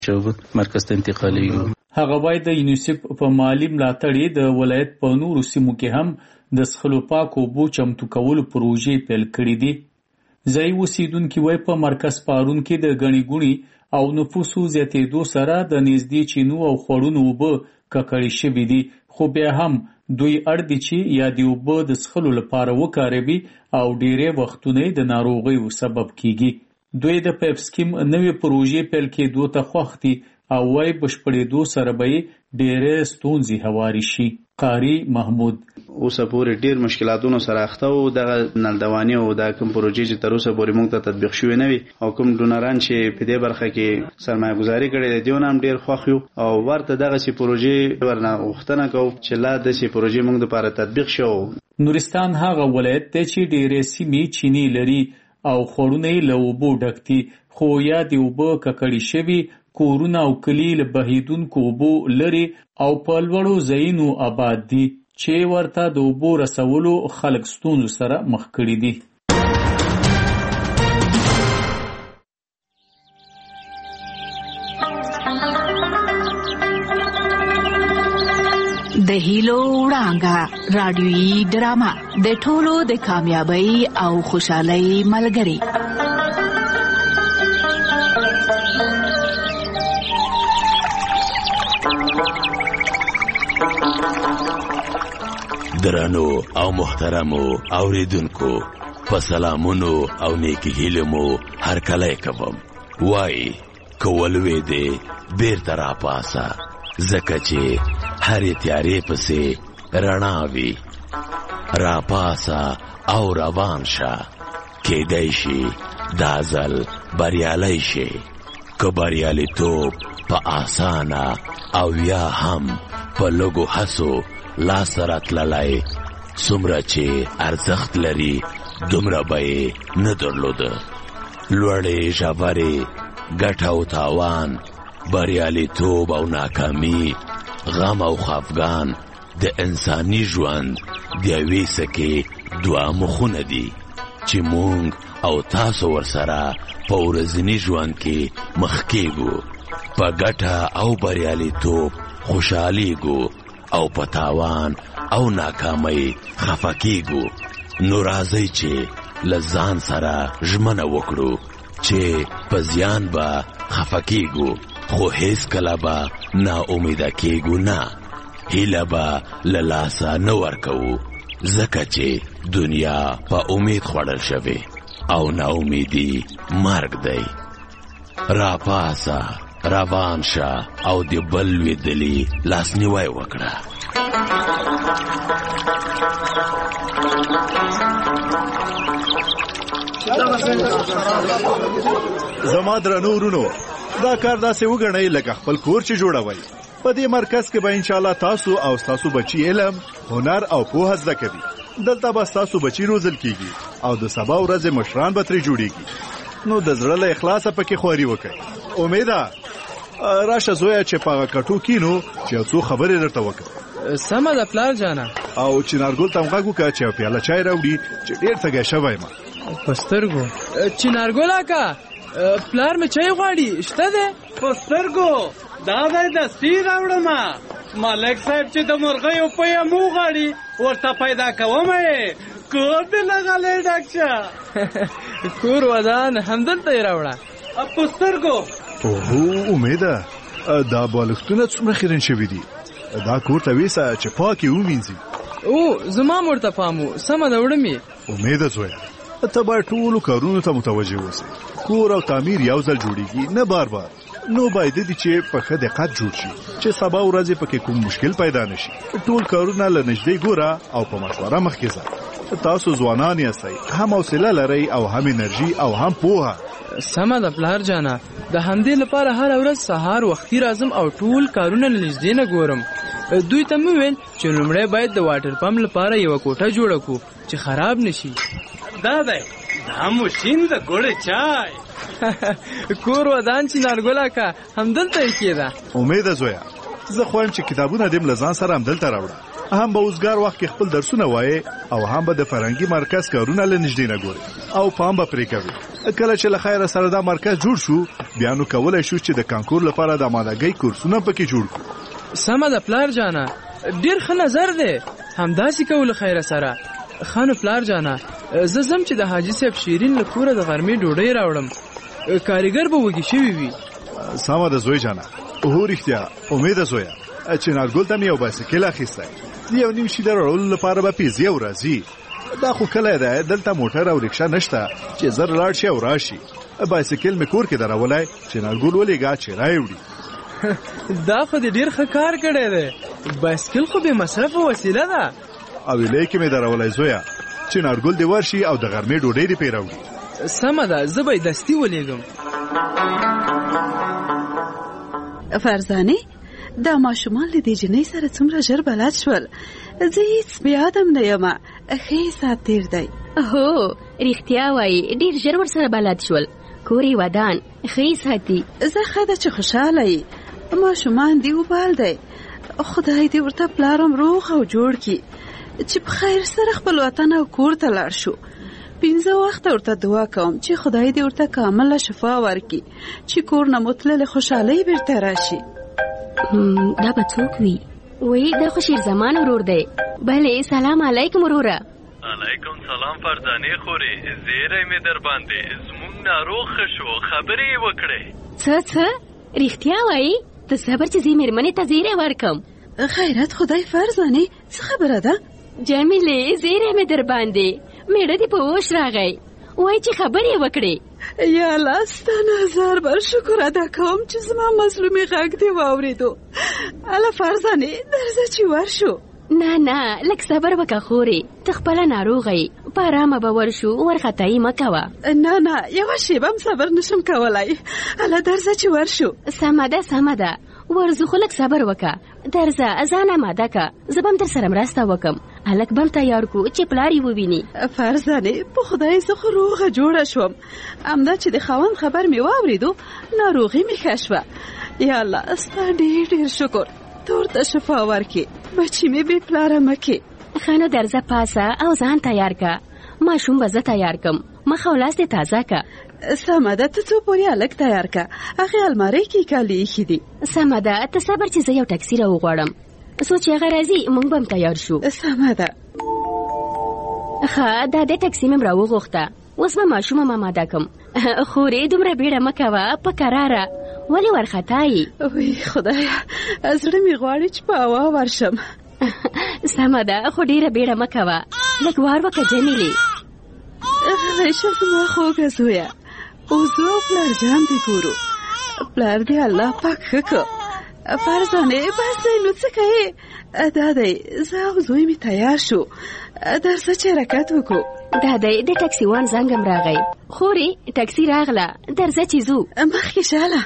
چې مرکز ته انتقالیږي. هغه وایي د یونیسف په مالی ملاتړ د ولایت په نورو سیمو کې هم د څښلو پاکو اوبو چمتو کولو پروژې پیل کړي دي. ځایي اوسیدونکي وایي په مرکز پارون کې د ګڼې ګوڼې او نفوسو زیاتېدو سره د نږدې چینو او خوړونو اوبه ککړې شوي دي، خو بیا هم دوی اړ دي چې یا د اوبه د څښلو لپاره وکاروي او ډېری وختونه د ناروغیو سبب کیږي. دوی د پیپ سکیم نوې پروژې پیل کېدو ته خوښ دي او وایي بشپړېدو سره به یې ډېرې ستونزې هوارې شي. قاری محمود: اوسه پورې ډېر مشکلاتونو سره اخته وو. دغه نلدواني او دا کوم پروژې چې تر اوسه پورې موږ ته تطبیق شوې نه وي او کوم ډونران چې په دې برخه کې سرمایه ګزاري کړې ده دیونه هم ډېر خوښ یو او ورته دغسې پروژې ورنه غوښتنه کوو چې لا داسې پروژې موږ دپاره تطبیق شو. نورستان هغه ولایت دی چې ډېرې سیمې چینې لري او خوړونه یې له اوبو ډک دي، خو یا د اوبه ککړې شوي کورونه او کلي له بهیدونکو اوبو لري او په لوړو ځایونو آباد دي چې ورته د اوبو رسولو خلک ستونزو سره مخ کړي دي. د هیلو وړانګه رادیویي ډرامه د ټولو د کامیابی او خوشحالۍ ملګری. درنو او محترمو اوریدونکو، په سلامونو او نیکی هیلمو هر کله کوم. وای کولوي دې بیرته را پاسه، زکه چې هرې تیارې پسې رڼا وي. را پاسه او روان شه، کیدای شي دا ځل بریالی شي. که بریالیتوب په آسانه او یا هم په لږو هڅو لاس راتللی، څومره چې ارزښت لري دومره به یې نه درلوده. لوړې ژورې ګټه او تاوان، بریالیتوب او ناکامي، غم او خفګان د انساني ژوند د یوې سکې دوه مخونه دي چې مونږ او تاسو ورسره په ورځني ژوند کې مخ کېږو. په ګټه او بریالیتوب خوشحالیږو او په تاوان او ناکامۍ خفه کېږو. نو راځئ چې له ځان سره ژمنه وکړو چې په زیان به خفه کېږو خو هیڅ کله به ناامیده کېږو نه. هیله به له لاسه نه ورکوو، ځکه چې دنیا په امید خوړل شوې او ناامیدي مرګ دی. را پاسه، روان شه او د بل لوېدلي لاسنیوی وکړه. زما درنو ورونو، دا کار داسې وګڼئ لکه خپل کور چې جوړوئ. په دې مرکز کې به انشاءالله تاسو او ستاسو بچي علم، هنر او پوهه زده کوي. دلته به ستاسو بچي روزل کیږي او د سبا ورځې مشران به ترې جوړیږي. نو د زړه له اخلاصه پکې خواري وکړئ. امیده راشه زویه چې په هغه کټو کینو چې یو څو خبرې درته وکړم. سمه ده پلار جانه. او چنارګل ته هم غږ وکړه چې یو پیاله چای راوړي چې ډېر تږی شوی یم. په سترګو چنارګل اکا، پلار مې چای غواړي، شته دی؟ په سترګو دا دی دستي راوړم. ملک صاحب چې د مرغیو پی هم وغواړي ورته پیدا کوم یې. کور دې لغلی ډک شه. کور ودان همدلته یې راوړه. په سترګو. اوهو امیده، دا بالښتونه څومره خیرن شوي دي. دا کور ته ویسه چې پاک یې ومینځي. او زما هم ورته پام و. سمه ده وړم یې. امیده زویه، ته باید ټولو کارونو ته متوجه اوسې. کور او تعمیر یو ځل جوړیږي، نه بار بار. نو باید دي چې په ښه دقت جوړ شي چې سبا ورځې پکې کوم مشکل پیدا نشي. ټول کارونه له نږدې ګوره او په مشوره مخکې ځه. تاسو ځوانان یاستئ، هم حوصله لرئ او هم انرژي او هم پوهه. سمه ده پلار جانه. د همدې لپاره هر ورځ سهار وختي راځم او ټول کارونه له نږدې نه ګورم. دوی ته مې ویل چې لومړی باید د واټر پمپ لپاره یوه کوټه جوړه کړو چې خراب نشي. دا دی دا ماشین د ګوړې چای. کور ودان چنارګل اکا همدلته یې کېده. امیده زویه، زه خوایم چې کتابونه دې له ځان سره همدلته راوړه هم به اوسګار وخت کې خپل درسونه وایي او هم به د فرهنګي مرکز کارونه له نږدې نه ګوري او پام به پرې کوي. کله چې له خیره سره دا مرکز جوړ شو بیا نو کولی شو چې د کانکور لپاره د آمادګۍ کورسونه پکې جوړ کړو. سمه ده پلار جانه، ډېر ښه نظر دی. همداسې کوو له خیره سره. خانو پلار جانه، زه ځم چې د حاجي صاحب شیرین له کوره د غرمې ډوډۍ راوړم. کاریګر به وږي شوي وي. سمه ده زوی جانه. هو رښتیا امیده زویه چې نارګل ته مې یو بایسکل اخیستی. د یو نیم شي د راوړلو لپاره به پیسې او راځي. دا خو کلی دی، دلته موټر او رکشا نشته چې زر لاړ شي او راشي. بایسکل مې کور کې درولی چې نارګل ولېږه چې راوړي. دا خو دې ډېر ښه کار کړی دی. بایسکل خو بې مصرفه وسیله ده. او ویلې کې مې درولی زویه چې نارګل دې ورشي او د غرمې ډوډۍ دې پرې راوړي. سمه ده، زه به یې دستي ولېږم. فرزانې، دا ماشومان له دې جنۍ سره څومره ژر بلد شول. زه هیڅ بې ادم نه یم. ښه ساعت تېر دی. هو رښتیا وایي، ډېر ژر ورسره بلد شول. کور یې ودان ښه ساتي. زه ښه ده چې خوشحاله یې. ماشومان دې وبال دی. خدای دې ورته پلارم روغ او جوړ کړي چې په خیر سره خپل وطن او کور ته لاړ شو. 5 وخته ورته دعا کوم چې خدای دې ورته کامله شفا ورکړي چې کور نه متللې خوشحالۍ بیرته راشي. دا به څوک وي؟ وایي دا خو شیرزمان ورور دی. بلې سلام علیکم وروره. علیکم سلام فرزانې خورې، زیری مې در باندې. زمونږ ناروغ ښه شو، خبرې یې وکړې. څه رښتیا وایي؟ ته صبر چې زه مېرمنې ته زیری ورکم. خیرت خدای فرزانې، څه خبره ده؟ جمیلې زیری مې در باندې. میړه دې په وش راغی، وایي چې خبرې یې وکړې. یا الله ستا نه هزار بار شکر ادا کوم چې زما مظلومې غږ دې واورېدو. الله فرزانې درځه چې ورشو. نه لږ صبر وکړه خورې، ته خپله ناروغه یې، په ارامه به ورشو، وارخطایي مه کوه. نه یوه شیبه هم صبر نشم کولی. الله درځه چې ورشو. سمه ده ورځو، خو لږ صبر وکړه. درځه ځان اماده که، زه به هم در سره مرسته وکړم. هلک به هم تیار کړو چې پلار یې وویني. فرزانې په خدای زه خو روغه جوړه شوم. همدا چې د خاوند خبر مې واورېدو ناروغي مې ښه شوه. یا الله ستا ډېر شکر، ته ورته شفا ورکړې، بچي مې بې پلاره مه کړې. ښه نو درځه پاسه او ځان تیار که. ماشوم به زه تیار کړم، مخ او لاس دې تازه که. سمه ده، ته څو پورې هلک تیار که، هغې المارۍ کې کالي ایښي دي. سمه ده، ته صبر چې زه یو ټکسي راوغواړم، څو چې هغه راځي موږ به هم تیار شو. سمه ده. ښه دا د ټکسي مې راوغوښته، اوس به ماشوم هم اماده کړم. خورې دومره بیړه مه کوه، په کراره ولې وارخطایي؟ وی خدایه، زړه مې غواړي چې په هوا ورشم. سمه ده، خو ډېره بیړه مه کوه، لږ وار وکړه جمیلې. ریشه زما خوږه زویه، اوس او پلار جان دې ګورو. پلار دې الله پاک ښه کړه. فرزانې بس دی نو څه کوې؟ دا دی زه او زوی مې تیار شو، درځه چې حرکت وکړو. دا دی د ټکسي وان زنګ هم راغی. خورې ټکسي راغله، درځه چې ځو. مخکې شاله.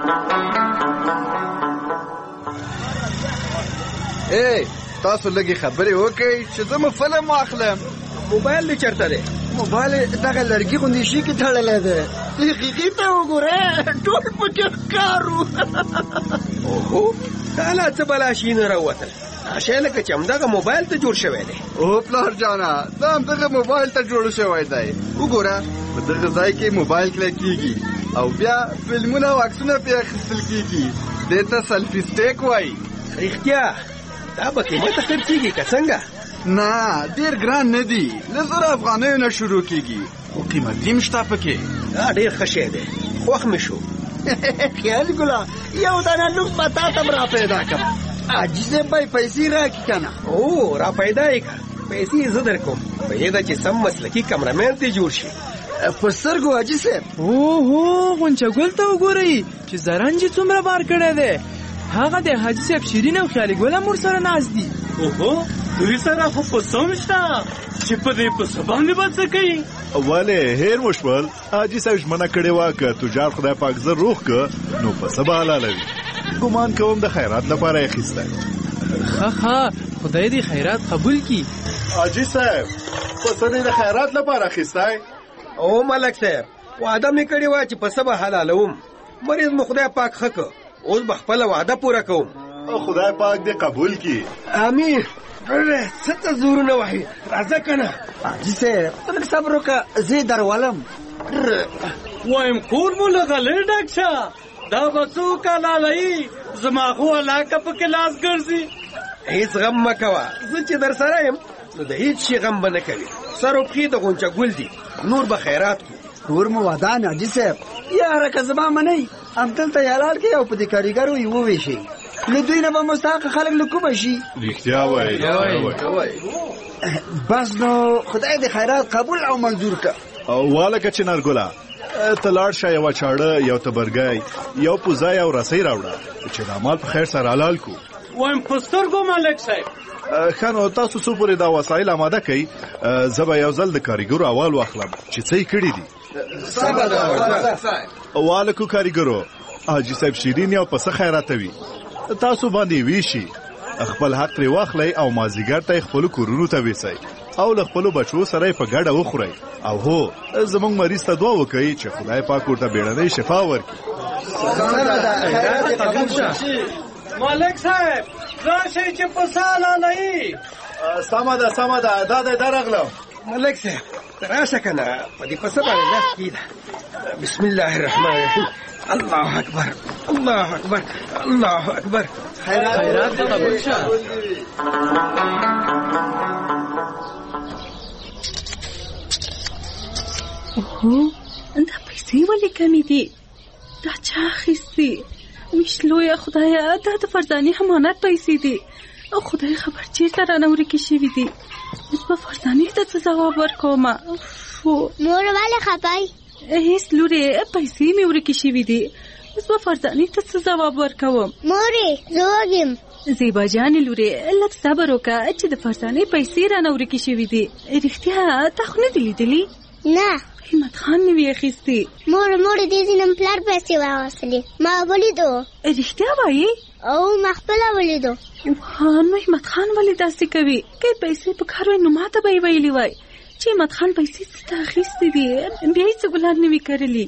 تاسو لږې خبرې وکړئ چې زه مو فلم واخلم. موبایل دې چېرته دی؟ موبایل دغه لرګي غوندې شي کې تړلی دی. حقیقي ته وګوره، ټول پکې ښکارو. اوهو دا لا څه بلا شي نه راوتل. شی لکه چې همدغه موبایل ته جوړ شوی دی. او پلار جانه، دا همدغه موبایل ته جوړ شوی دی. وګوره په دغه ځای کې موبایل کلیک کېږي او بیا فلمونه او عکسونه پرې اخیستل کېږي. دې ته سلفي سټیک وایي. رښتیا دا به قیمته خرڅېږي که څنګه؟ نه ډېر ګران نه دي، له 1000 افغانیو نه شروع کېږي، خو قیمتي هم شته پکې. دا ډېر ښه شی دی، خوښ مې شو. خیال ګله یو دانه لوک به تا ته را پیدا کړم. حاجي صاحب به پیسې راکړي که نه؟ او را پیدا یې کړه، پیسې زه در کوم، پوهېږه چې سم مسلکي کمرمین دې جوړ شي. په سترګو حاجي صاحب. اوهو غونچه ګل ته وګورئ چې زرنج یې څومره بار کړی دی. هغه د حاجي صاحب شیرین او خیالي ګل هم ورسره ناست دي. اوهو دوی سره خو پسه هم شته چې په دې پسه باندې به څه کوي؟ ولې هیر مو شول؟ حاجي صاحب ژمنه کړې وه که تجار خدای پاک زر روغ که نو پسه به حلالوي. ګمان کوم د خیرات لپاره یې اخیستی. ښه خدای دې خیرات قبول کړي. حاجي صاحب پسه دې د خیرات لپاره اخیستی؟ او ملک صاحب وعده مې کړې وه چې پسه به حلالوم. مریض مو خدای پاک ښه که، اوس به خپله وعده پوره کوم. خدای پاک دې قبول کړي. امين. څه ته زورونه وهي؟ راځه کنه. حاجي صاحب ته لږ صبر وکړه، زه یې درولم. وایم کور مو لغلی ډاکټر، دا به څو کاله لایي، زما خو علاقه په کلاس ګرځي. هیڅ غم مه کوه، زه چې در سره یم نو د هیڅ شي غم به نه کوي. سر و پښې د غونچه ګل دي، نور به خیرات کړو. نور مو ودان حاجي صاحب، یاره که زما منئ همدلته یالال کې او په دې کاریګرو یې وویشئ، له دوی نه به مستحق خلک له کومه شي. رښتیا وایي. بس نو خدای دې خیرات قبول او منظور کړه. والکه چنارګله ته لاړ شه، یوه چاړه، یو تبرګی، یو پوزه، یو رسۍ راوړه چې دا مال په خیر سره حلال کړو. وایم په سترګو ملک صاحب. ښه نو تاسو څو پورې دا وسایل اماده کړئ، زه به یو ځل د کاریګرو احوال واخلم چې څه یې کړي دي. والکو کاریګرو، حاجي صاحب شیرین یو پسه خیراتوي، تاسو باندې ویشي، خپل حق ترې واخلئ او مازدیګر ته یې خپلو کورونو ته ویسئ او له خپلو بچو سره یې په ګډه وخورئ. او هو زموږ مریض ته دعا وکړئ چې خدای پاک ورته بیړنۍ شفا ورکړي. مالک صاحب راشئ چې پسه حلالوي. سمه ده سمه ده، دا دی درغلم. ملک صاحب راشه کنه، په دې پسه باندې لاس کېږده. بسم الله الرحمن الرحیم. الله اکبر الله اکبر الله اکبر. خیرات دې قبول شه. اوهو دا پیسې ولې کمې دي؟ دا چا اخیستې؟ ویشلویه خدایه، دا د فرزانې امانت پیسې دي. خدای خبر چېرته رانه ورکې شوي دي. اوس به فرزانې ته څه ځواب ورکومه؟ مور ولې خفای؟ هیڅ لورې، پیسې مې ورکې شوي دي. اوس به فرزانې ته څه ځواب ورکوم؟ مورې زه وږم. زیبا جانې لورې، لږ صبر وکړه چې د فرزانې پیسې رانه ورکې شوي دي. رښتیا تا خو نه دي لیدلي؟ نه. همت خان مې وې اخیستې. مور دې زینم پلار پیسې واغوستلې، ما ولیدو. رښتیا وایې؟ او ما خپله ولیدو. نو همت خان ولې داسې کوي؟ که پیسې په کار وای نو ما ته به یې ویلي وای چې همت خان پیسې څه ته اخیستې دي، بیا یې څه ګلان نه وي کرلي.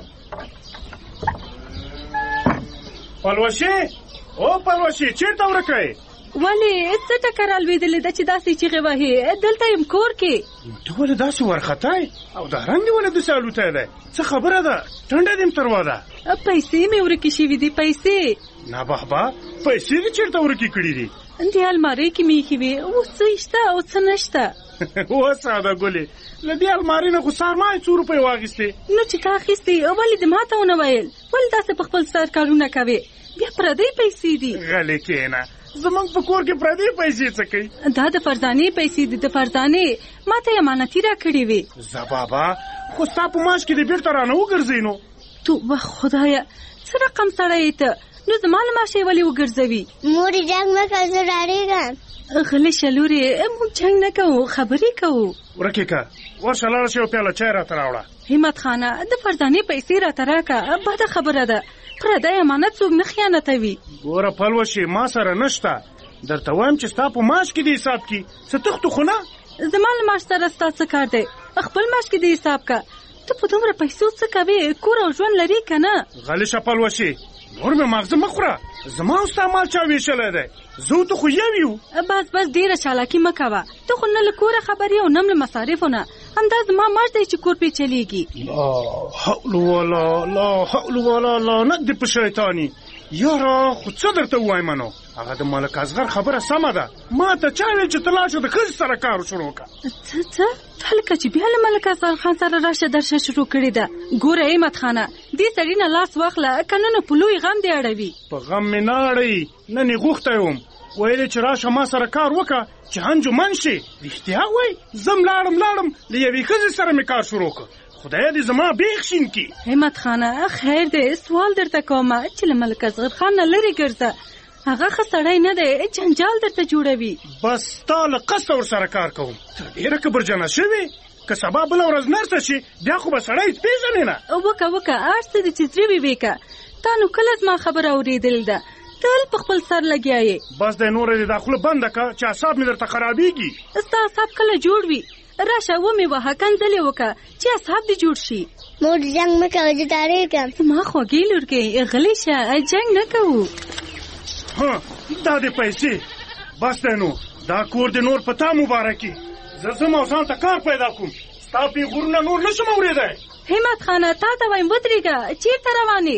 پلوشي او پلوشي چېرته ورکئ؟ ولې څه ټکر رالوېدلې ده چې داسې چیغې وهې؟ دلته یم کور کې. ته ولې داسې ورختئ او دا رنګ دې ولې داسې الوتی دی؟ څه خبره ده؟ ټنډه دې م تروا ده. پیسې مې ورکې شوي دي. پیسې نه بابا، پیسې دې چېرته ورکې کړي دي؟ د المارۍ کې مې ایښې وې، اوس څه شته او څه نشته. اوس ساده ګلې، له دې المارۍ نه خو سارما یې 100 روپۍ واخیستې. نو چې تا اخیستې ولې دې ما ته ونه ویل؟ ولې داسې په خپل سر کارونه کوې؟ بیا پردۍ پیسې دي. غلې کېنه، زمونږ په کور کې پردۍ پیسې څه کوي؟ دا د فرزانې پیسې دي. د فرزانې ما ته یې امانتي راکړې وې. زه بابا، خو ستا په معاش کې دې بېرته رانه وګرځئ نو. توبه خدایه، څه رقم سړی یې ته؟ نو زما له معاشه یې ولې وګرځوي؟ مورې جنګ مه کوه، زه ډارېږم. غلې شه لورې، موږ جنګ نه کوو، خبرې کوو. ورکې که ورشه لاړه شي یو پیاله چای راته راوړه. همت خانه، د فرزانې پیسې راته راکړه، بده خبره ده. پردی امانت څوک نه خیانتوي. ګوره پلوشي، ما سره نشته، درته وایم چې ستا په معاش کې دې حساب کړي. څه تختو خو نه؟ زما له معاش سره ستا څه کار دی؟ خپل معاش کې دې حساب که. ته په دومره پیسو څه کوې؟ کور او ژوند لري که نه؟ غلې شه پلوشي، نور مې ماغزه مه خوره. زما او ستا مال چا ویشلی دی؟ زه ته خو یو یو. بس ډېره چالاکي مه کوه. ته خو نه له کوره خبر یې او نه له مصارفو نه. همدا زما معاش دی چې کور پې چلېږي. لا حول ولا لا حول ولا لعنت دې په شیطاني. یاره خو څه درته ووایم نو؟ هغه د ملک اصغر خبره سمه ده. ما ته چا ویل چې ته لاړ شه د ښځې سره کار شروع کړه. څه تا لکه چې بیا له ملک اصغر خان سره راشه درشه شروع کړې ده. ګوره همت خانه، دې سړي نه لاس واخله، که نه نو په لوی غم دې اړوي. په غم مې نه اړوي، نن یې غوښتی وم، ویلې چې راشه ما سره کار وکړه چې انجمن شي. رښتیا وایي، زم لاړم له یوې ښځې سره مې کار شروع کړ. خدای دې زما بیخ شین کی. همت خانه، خیر دی، سوال درته کومه چې له ملک اصغر خان نه لرې ګرځه. هغه ښه سړی نه دی، جنجال درته جوړوي. بس تا له قصده ورسره کار کوم. ته ډېره کبرجنه شوې، که سبا بله ورځ نرسه شي بیا خو به سړی پېژنې نه. وکه هر څه دې چې زړه وي وکه. تا نو کله زما خبره اورېدل ده؟ تل په خپل سر لګیا یې. بس دی نوره دې دا خوله بنده که چې اعصاب مې درته خرابېږي. ستا اعصاب کله جوړ وي؟ راشه ومې وهه، کنځلې وکړه چې اصحاب دې جوړ شي. مور جنګ مه کوه، زه ډارېږم. زما خوږې لورګۍ، غلې شه، جنګ نه کوو. دا دې پیسې بس دی نو دا کور د نور په تا مبارکي زه ځم او ځان ته کار پیدا کوم ستا پیغورونه نور نشم اورېدی همت خانه تا ته وایم ودرېږه چېرته روانې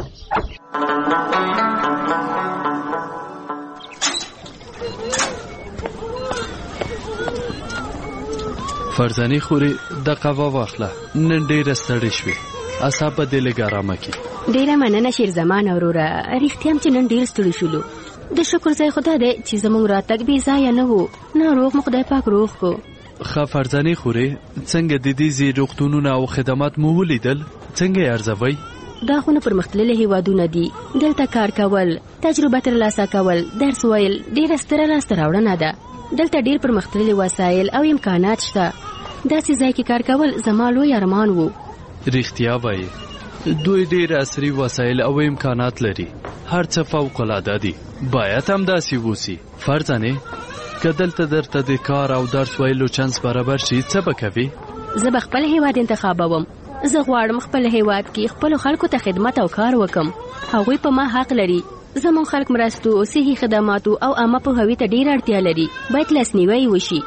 فرزانې خورې د قهوه واخله نن ډېره ستړې شوې اعصاب به دې لږ ارامه کړي ډېره مننه شیرزمان وروره رښتیا هم چې نن ډېر ستړي شولو د شکر ځای خدا دی چې زموږ راتګ بې ځایه نه و ناروغ مو خدای پاک روغ کو ښه فرزانې خورې څنګه د دې ځای روغتونونه او خدمات مو ولیدل څنګه یې ارزوئ دا خو نه پرمختللي هیوادونه دي دلته کار کول تجربه ترلاسه کول درس ویل ډېره ستره لاسته راوړنه ده دلته ډېر پرمختللي وسایل او امکانات شته داسې ځای کې کار کول زما لوی ارمان و رښتیا وایي دوی ډېر عصري وسایل او امکانات لري هر څه فوق‌العاده دي باید هم داسې ووسي فرزانې که دلته درته د کار او درس ویلو چانس برابر شي څه به کوې زه به خپل هیواد انتخابوم زه غواړم خپل هیواد کې خپلو خلکو ته خدمت او کار وکم هغوی په ما حق لري زموږ خلک مرستو صحي خدماتو او عامه پوهاوي ته ډېر اړتیا لري باید لاسنیوی وشي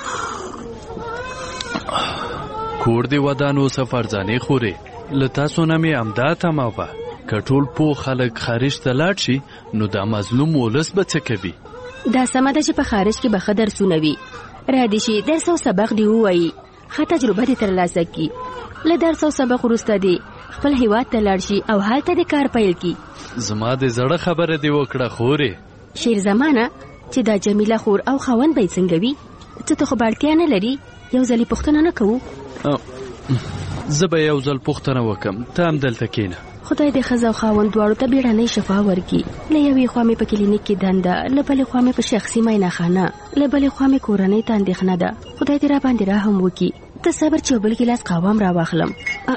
کور دې ودان اوسه فرزانې خورې له تاسو نه مې همدا تمه وه که ټول پوه خلک خارج ته لاړ شي نو دا مظلوم ولس به څه کوي دا سمه ده چې په خارج کې به ښه درسونه وي رادې شي درس او سبق دې ووایي ښه تجربه دې ترلاسه کړي له درس او سبق وروسته دې خپل هیواد ته لاړ شي او هلته دې کار پیل کړي زما د زړه خبره دې وکړه خورې شیرزمانه چې دا جمیله خور او خاوند به یې څنګه وي څه ته خو به اړتیا نه لري یو ځل یې پوښتنه نه کوو زه به یو ځل پوښتنه وکم ته هم دلته کښېنه خدای دې ښځه او خاوند دواړو ته بیړنۍ شفا ورکړي له یوې خوا مې په کلینیک کې دنده له بلې خوا مې په شخصي معاینهخانه له بلې خوا مې کورنۍ ته اندېښنه ده خدای دې راباندې رحم وکړي ته صبر چې یو بل ګیلاس قهوه هم راواخلم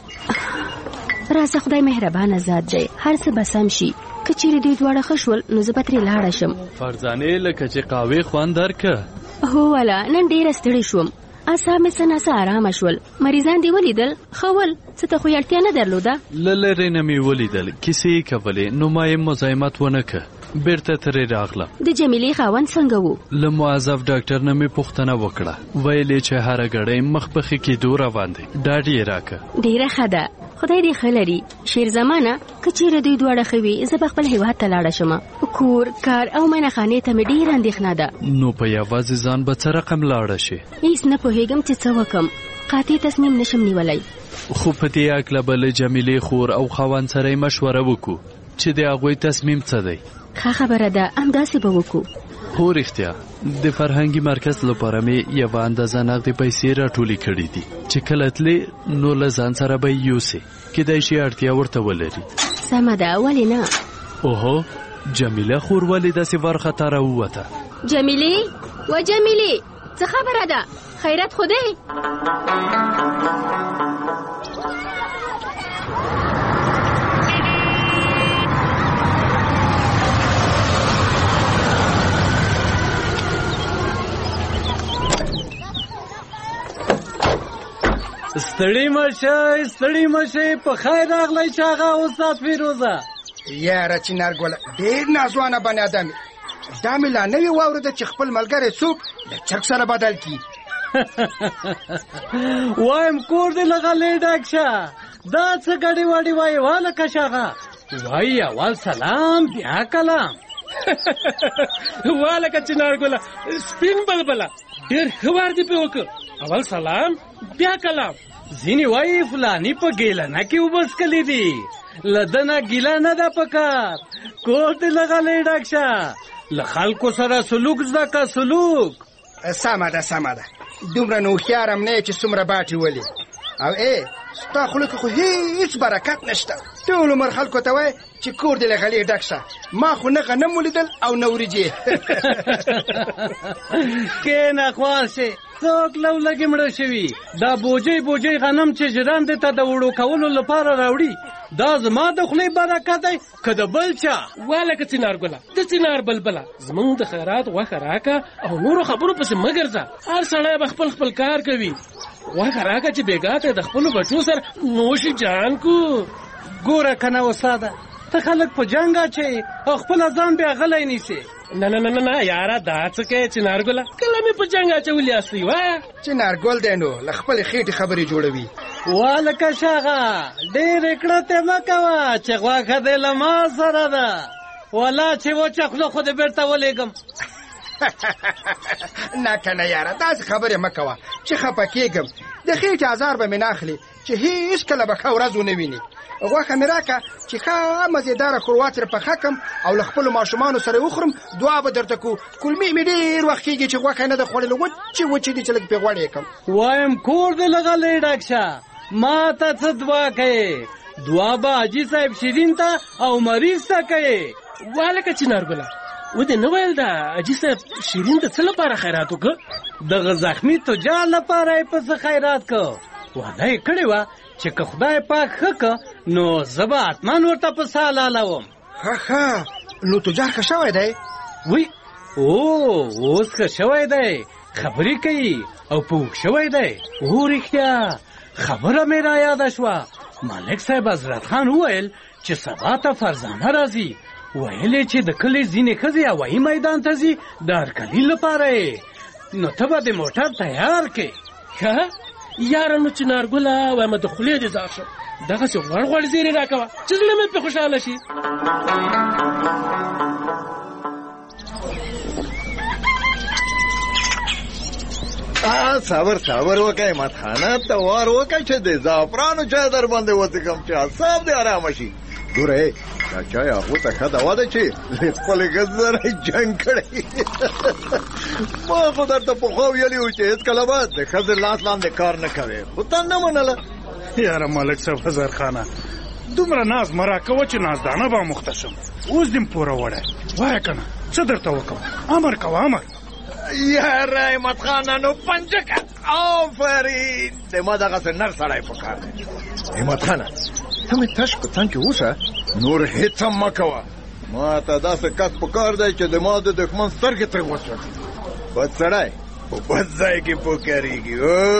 راځه خدای مهربانه ذات دی هر څه به سم شي که چیرې دوی دواړه ښه شول نو زه به ترې لاړه شم فرزانې لکه چې قهوې خوند درکه هو والا نن ډېره ستړې شوم اعصاب مې څه ناڅه ارامه شول مریضان دې ولیدل ښه ول څه ته خو یې اړتیا نه درلوده له لرې نه مې ولیدل کیسې یې کولې نو ما یې مزاحمت ونه که بیرته ترې راغلم د جمیلې خاوند څنګه و له معذب ډاکټر نه مې پوښتنه وکړه ویلې چې هره ګړۍ مخ پخې کېدو روان دی ډاډ یې راکه ډېره ښه ده خدای دې ښه لري شیرزمانه که چیرې دوی دواړه ښه وي زه به خپل هیواد ته لاړه شم کور کار او معاینهخانې ته مې ډېره اندېښنه ده نو په یوازې ځان به څه رقم لاړه شي هېڅ نه پوهېږم چې څه وکم قاطع تصمیم نشم نیولی خو په دې هکله به له جمیلې خور او خاوند سره یې مشوره وکړو چې د هغوی تصمیم څه دی ښه خبره ده همداسې به وکړو هو رښتیا د فرهنګي مرکز لپاره مې یوه اندازه نغدې پیسې راټولې کړې دي چې کله تلې نو له ځان سره به یې یوسې کیدای شي اړتیا ورته ولري سمه ده ولې نه اوهو جمیله خور ولې داسې وارخطا راووته جمیلې و جمیلې څه خبره ده خیرت خو دی ستړي مشي په خیر راغلی چاغه استاد فیروزه یاره چنارګله ډېر نازوانه بني ادم دا مې لا نوې واورېده چې خپل ملګری څوک له چرګ سره بدل کړي وایم کور دې لغلی ډک شه دا څه ګډې واډې وایي والکه شاغه وایي اول سلام بیا کلام والکه چنارګله سپین بلبله ډېر ښه وار دې پې وکړ اول سلام بیا کلام ځینې وایي فلاني په ګیلنه کې وبسکلی دي له ده نه ګیله نه ده پکار کور دې لغلی ډک شه له خلکو سره سلوک زده که سلوک سمه ده دومره نو هوښیار هم نه یې چې څومره باټې ولي او ستا خوله کې خو هېڅ برکت نشته ټول عمر خلکو ته وایي چې کور دې له غلې ډک شه ما خو نه غنم ولیدل او نه وریجې کښېنه خوار شې څوک لولګې مړه شوي دا بوجۍ غنم چې ژرندې ته د وړو کولو لپاره راوړي دا زما د خولې برکت دی که د بل چا والکه چنارګله د چنار بلبله زمونږ د خیرات غوښه راکه او نورو خبرو پسې مه ګرځه هر سړی به خپل کار کوي غوښه راکه چې بېګا ته د خپلو بچو سره نوش جان کو ګوره که نه استاده ته خلک په جنګ اچوي او خپل ځان بیا غلی نیسي. نه نه نه نه یاره دا څه کوې چنارګله؟ کله مې په جنګ اچولي یاستئ وایه. چنارګل دی نو له خپلې خېټې خبرې جوړوي. والکه شاغه ډېرې کړتې مه کوه چې غوښه دې له ما سره ده. والله چې وچه خوله خو دې بېرته ولېږم. نه که نه یاره داسې خبرې مه کوه چې خفه کېږم. د خېټې ازار به مې نه اخلي چې هېڅ کله به ښه ورځ ونه ویني. غوښه مې راکړه چې ښه مزېداره ښوروا ترې پخه کړم او له خپلو ماشومانو سره یې وخورم. دعا به درته کړو. کولمې مې ډېر وخت کېږي چې غوښه نه ده خوړلې. وچې دي چې لږ پرې غوړ یې کړم. وایم کور دې لغلی ډک شه. ما ته څه دعا کوې؟ دعا به حاجي صاحب شیرین ته او مریض ته کوې. والکه چنارګله ودې نه ویل دا حاجي صاحب شیرین ته څه لپاره خیرات وکړه؟ دغه زخمي تجار لپاره یې په څه خیرات کړ. وعده یې کړې وه چې که خدای پاک ښه که نو زه به حتمن ورته په سا لالوم. ښه نو تجار ښه شوی دی؟ وی اوس ښه شوی دی، خبرې کوي او پوه شوی دی. رښتیا خبره مې را یاده شوه. ملک صاحب حضرت خان وویل چې سبا ته فرزانه راځي. ویل چې د کلي ځینې ښځې هوایي میدان ته ځي د هرکلي لپاره یې. نو ته به د موټر تیار کې. ښه یاره نو چنارګله وایم د خولې دې ځار شم. دغسې غوړ غوړ زیرې راکوه چې زړه مې پرې خوشحاله شي. صبر وکړئ احمد خانه ته وار وکړئ چې د زعفرانو چای در باندې وڅښم چې اعصاب دې ارامه شي. ګوره دا چای هغو ته ښه دوا ده چې خپلې ښځې سره جنګ کړی. ما خو درته پخوا ویلي وو چې هېڅکله به د ښځې لاس لاندې کار نه کوې خو تا نه منله. یاره ملک صاحب هزارخانه دومره ناز مه راکوه چې نازدانه به مخته شم. اوس دې م پوره وړی وایه که نه څه درته وکړم؟ امر کوه امر. یاره احمد خانه نو پنجکه آفرین د ما دغسې نر سړی په کار دی. احمد خانه ته مې تش په څنګ کې اوسه نور هېڅ هم مه کوه. ما ته داسې کس په کار دی چې د ما د دښمن سترګې ترې وڅړي. بد سړی په بد ځای کې پوکارېږي.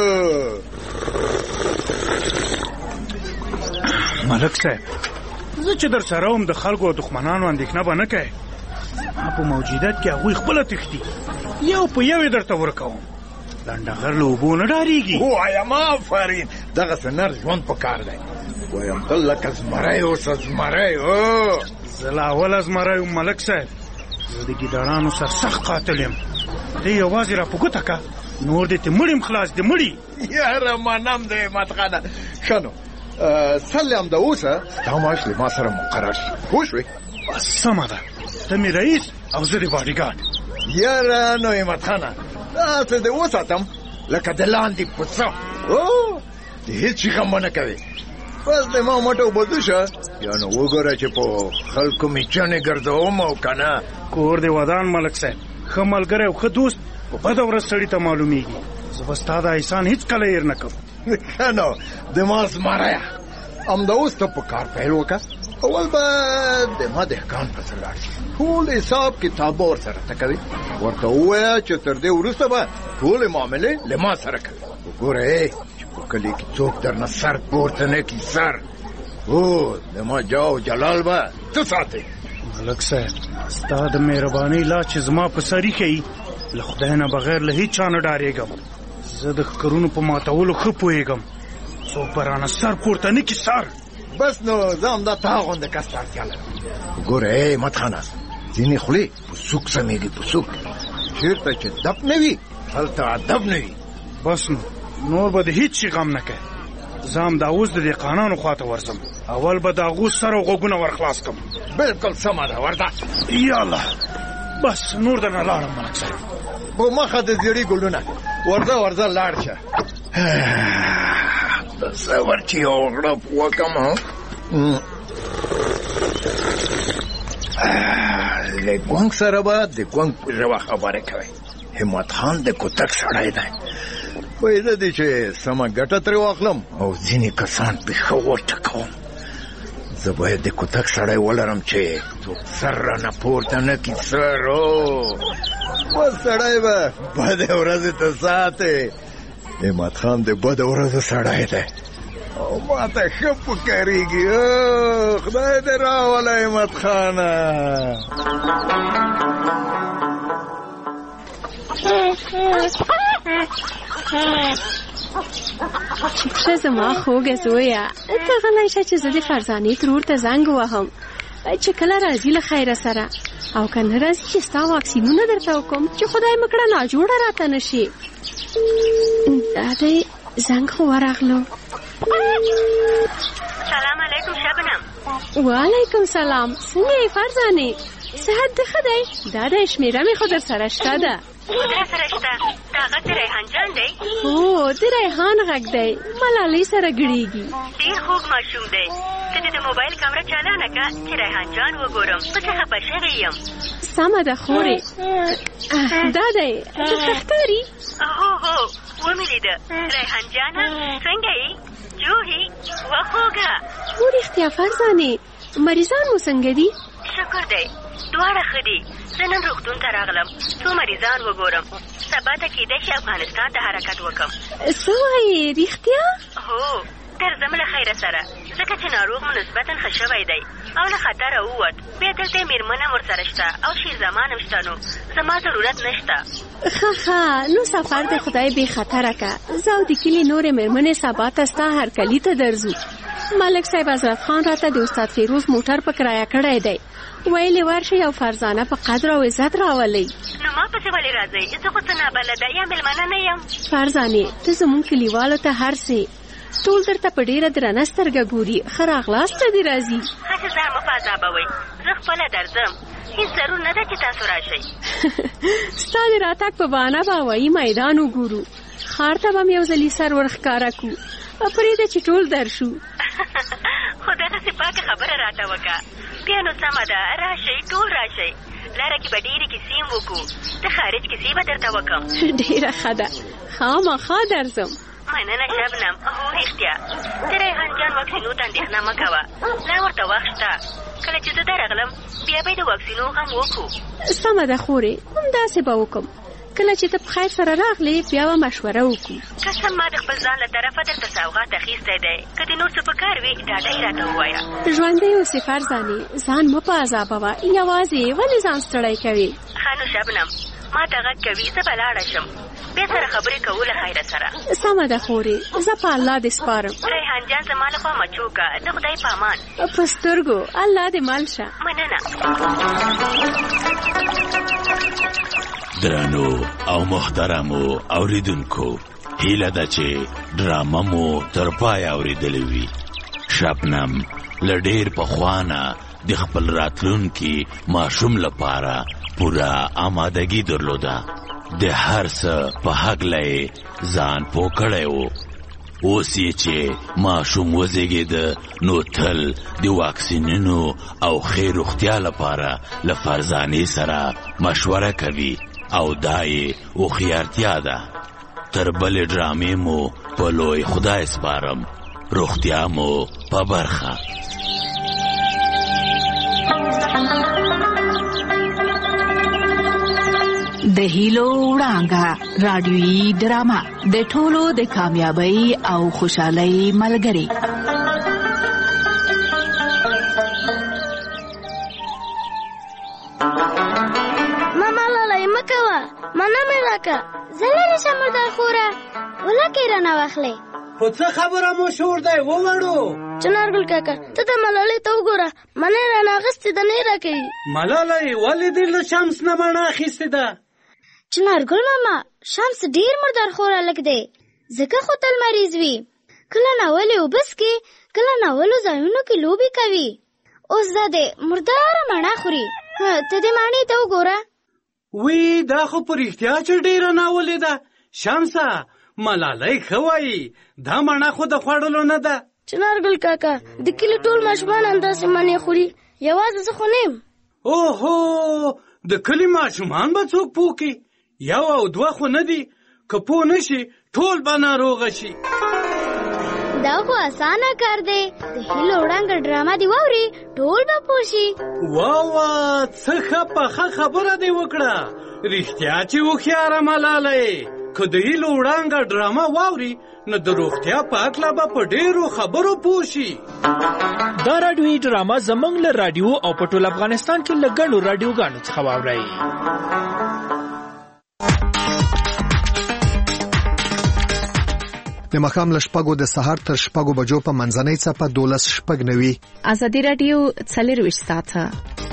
ملک صاحب زه چې در سره وم د خلکو او دښمنانو اندېښنه به نه کوې. زما په موجودیت کې هغوی خپله تښتي. یو په یو یې درته ورکوم. لنډغر له اوبو نه ډارېږي. وایم آفرین دغسې نر ژوند په کار دی. وایم ته لکه زمری اوسه زمری. زه لا اوله زمری یم ملک صاحب. زه د ګیدړانو سر سخت قاتل یم. ته یوازې را په ګوته که نور دې ته مړیم خلاص دې مړي. یاره منم د احمد خانه. ښه نو سل هم د اوسه ستا معاش له ما سره مقرر شي پوه شوې؟ بس سمه ده ته مې رئیس او زه د باډیګارډ. یاره نو احمد خانه داسې دې وساتم لکه د لاندې پسه. د هېڅ شي غم ونه کوې. بس د ما مټو بدو شه یا نو وګوره چې په خلکو مې چنې ګرځوم او که نه. کور دې ودان ملک صاحب. ښه ملګری او ښه دوست په بده ورځ سړي ته معلومیږي. زه به ستا دا احسان هېڅکله هېر نه کوم. ښه نو د ما زمریه همدا اوس ته په کار پیل وکړه. اول به د ما دهقان پسې لاړ شي. ټول حساب کتاب به ورسره ته کوي. ورته ووایه چې تر دې وروسته به ټولې معاملې له ما سره کوي. وګوره چې په کلي کې څوک درنه سر پورته نه کړي سر. د ما جاه جلال به ته ساتې. ملک صاحب ستا د مهربانۍ لاس چې زما په سر ایښی له خدای نه بغیر له هېڅ چا نه ډارېږم. زه د ښکرونو په ماتولو ښه پوهېږم. څوک به رانه سر پورته نه کړي سر. بس نو زه همدا تا غونده کس ته اړتیا لرم. وګوره احمد خانه ځینې خولې په سوک سمېږي په سوک. چېرته چې دب نه وي هلته ادب نه وي. بس نو نور به د هېڅ شي غم نه کوې. زه همدا اوس د دهقانانو خواته ورځم. اول به د هغو سر او غوږونه ورخلاص کړم. بلکل سمه ده ورځه. یاالله بس نور درنه لاړم ملک صاحب. په مخه د زیړي ګلونه ورځه لاړ شه. صبر چې یو غړپ وکړم. له ګونګ سره به د ګونګ په ژبه خبرې کوئ. همت خان د کوتک سړی دی. وایده دی چې سمه ګټه ترې واخلم او ځینې کسان پې ښه وټکوم. زه باید د کوتک سړی ولرم چې څوک سر رانه پورته نه کړي سر. بس سړی به بدې ورځې ته ساتې. احمد خان د بدو ورځو سړی دی او او ما ته ښه پکارېږي. خدای دې راوله احمد خانه. ښه زما خوږه زویه، ته غلی شه چې زه د فرزانې ترور ته زنګ ووهم چې کله راځي له خیره سره، او که نه راځي چې ستا واکسینونه درته وکړم چې خدای مه کړه ناجوړه راته نه شي. دا دی زنګ خو ورغلو. سلام علیکم شبنم. وعلیکم سلام. څنګه یې فرزانې؟ صحت دې ښه دی؟ دا دی شمېره مې خو در سره شته ده. در سره شته؟ دا غږ د ریحان جان دی؟ هو د ریحان غږ دی، ملالۍ سره ګړېږي. ډېر خوږ ماشوم دی. ته دې د موبایل کمره چالانه کړه چې ریحان جان وګورم، په څه خفه شوې یم. سمه ده خورې. دا دی ښه ښکاري؟ هو ومې لیده. ریحان جانه څنګه یې؟ جوهې وخوږه. هو رښتیا فرزانې، مریضان مو څنګه دي؟ شکر دی، دواړه ښه دي. زه نن روغتون ته راغلم څو مریضان وګورم. سبا ته کېدای شي افغانستان ته حرکت وکړم. څه وایې رښتیا؟ هو درځم له خیره سره، ځکه چې ناروغ مو نسبتا ښه شوی دی او له خطره ووت. بیا دلته یې مېرمن هم ورسره شته او شیر زمان هم شته، نو زما ضرورت نشته. ښه نو سفر د خدای بې خطره که. زه او د کلي نورې مېرمنې سبا ته ستا هرکلي ته درځو. ملک صاحب حضرت خان راته د استاد فیروز موټر په کرایه کړی دی، ویلې ورشئ او فرزانه په قدر او عزت راولئ. نو ما پسې ولې راځئ؟ زه خو څه نابلده یا مېلمنه نه یم. فرزانې ته زموږ کلیوالو ته هر څه ټول درته په ډېره درنه سترګه ګوري. ښه راغلاست ته دې راځي. هسې ځان مه په عذابوئ، زه خپله درځم. هېڅ ضرور نه ده چې تاسو راشئ. ستا د راتګ په بهانه به هوایي میدان وګورو، ښار ته به م یو ځلي سر ورښکاره کړو. پرېږده چې ټول درشو. خو دغسې پاکه خبره راته وکړه. بیا نو سمه ده، راشئ ټول راشئ. لاره کې به ډېرې کیسې هم وکړو، د خارج کیسې به درته وکړم. ډېره ښه ده، خامخا درځم. مننه شبنم. هو رښتیا د ریحان جان واکسینو ته اندېښنه مه کوه، لا ورته وخت شته. کله چې زه درغلم بیا به یې د واکسینو هم وکړو. سمه ده خورې، همداسې به وکړم. کله چې ته په خیر سره راغلې بیا به مشوره وکړو. قسم ما د خپل ځان له طرفه درته سوغات اخیستی دی، که د نور څه په کار وي ډاډه یې راته ووایه. ژوندی اوسې فرزانې، ځان مه په عذابوه. یوازې ولې ځان ستړی کوې؟ ښه نو شبنم، ما ته غږ کوي، زه به لاړه شم. بیا سره خبرې کوو له خیره سره. سمه ده خورې، زه په الله دې سپارم. ریحان جان زما لخوا مچوکه، د خدای په امان. په سترګو الله دې مل شه. مننه. درنو او محترمو اوریدونکو، هیله ده چې ډرامه مو تر پایه اوریدلې وي. شبنم له ډېر پخوانه د خپل راتلونکي ماشوم لپاره پوره آمادګي درلوده. د هر څه په هکله یې ځان پوه کړی و. اوس یې چې ماشوم وزېږېده نو تل د واکسینونو او ښې روغتیا لپاره له فرزانې سره مشوره کوي، او دا یې هوښیارتیا ده. تر بلې ډرامې مو په لوی خدای سپارم. روغتیا مو په برخه. د هیلو وړانګه رادیویي ډرامه د ټولو د کامیابی او خوشحالۍ ملګری. ماما لالی مکوه، منه مې راکه. زه لرې شم مردار خوره، ولکې رانه واخلې. خو څه خبره مو شور دی ووړو؟ چنارګل کاکا ته د ملالۍ ته وګوره، منه یې رانه اخیستې ده، نه یې راکوي. ملالۍ ولې دې له شمس نه مڼه اخیستې ده؟ چنارګل ماما، شمس ډېر مردار خور هلک دی، ځکه خو تل مریض وي. کله ناولې اوبه څښي، کله ناولو ځایونو کې لوبې کوي. اوس دا دی مرداره مڼه خوري. ته دې مڼې ته وګوره. وی دا خو په رښتیا چې ډېره ناولې ده. شمسه، ملالۍ ښه وایي، دا مڼه خو د خوړلو نه ده. چنارګل کاکا د کلي ټول ماشومان همداسې مڼې خوري، یوازې زه خو نه یم. اوهو، د کلي ماشومان به څوک پوه کړي؟ یو او دوه خو نه دي، که پوه نه شي ټول به ناروغه شي. دا خو اسانه کار دی، د هیلو وړانګه ډرامه دې واوري، ټول به پوه شي. واه څه ښه پخه خبره دې وکړه. رښتیا چې هوښیاره ملالۍ، که د هیلو وړانګه ډرامه واوري نو د روغتیا په اړه به په ډېرو خبرو پوه شي. دا راډیویي ډرامه زموږ له راډیو او په ټول افغانستان کې له ګڼو راډیوګانو څخه واورئ. د ماښام له 6 د سهار تر 6 بجو په منځنۍ څپه 12:09. ازادي راډیو 24 ساعته